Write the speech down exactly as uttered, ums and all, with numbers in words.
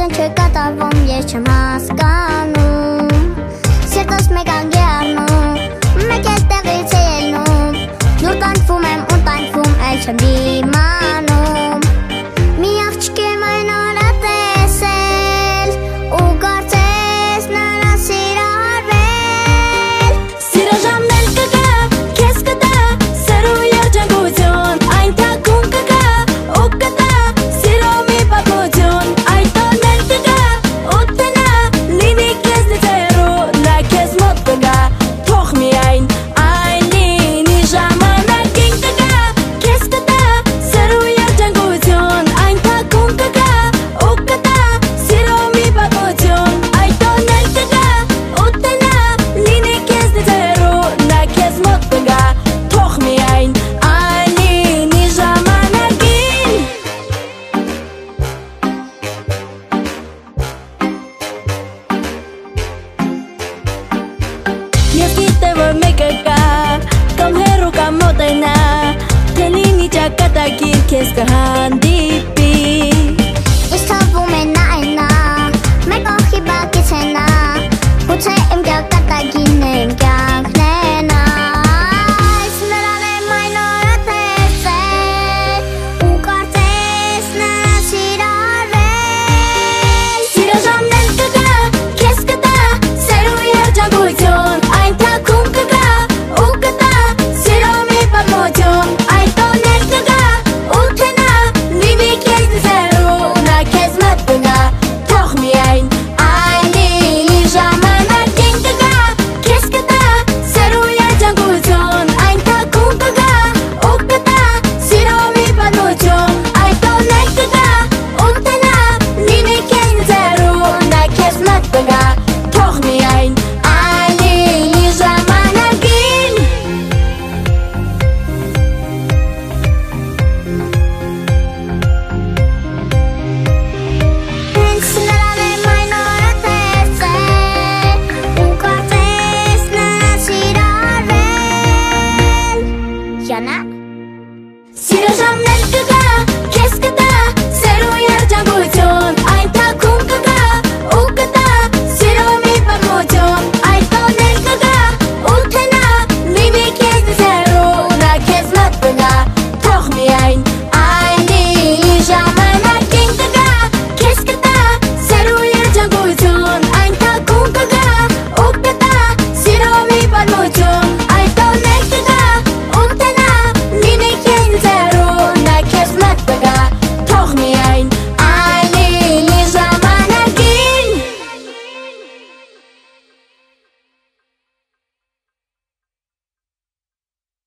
Այսքան չէ կատարվում, ես չեմ հասկանում Սիրտս մեկ անգերնում Մեկ էլ տեղից է ելնում Նոր տանվում եմ ու տանվում Էլ չեմ դիմանում Մի աղջիկ եմ այն օրը տեսել Ու կարծես նրան սիրարվել Սիրո ժամնել կգա, քեզ կտա Սեր ու երջանկություն Այն թակում կգա, ու կտա Սիրո մի պատմություն Այդ տոնել կգա, ու տնա Լինի քեզնից հեռու Նա քեզ մոտ կգա Թող միայն այն լինի ժամանակին կգա Քեզ կտա Սեր ու երջանկություն Այն թակում կգա, ու կտա Սիրո մի պատմություն Այդ տոնել կգա, ու տնա Լինի քեզնից հեռու Նա քեզ մոտ կգա Թող միայն այն լինի ժամանակին Ես գիտեմ որ մեկը կա Կամ հեռու կամ մոտենա Թե լինի ճակատագիր քեզ կհանդիպի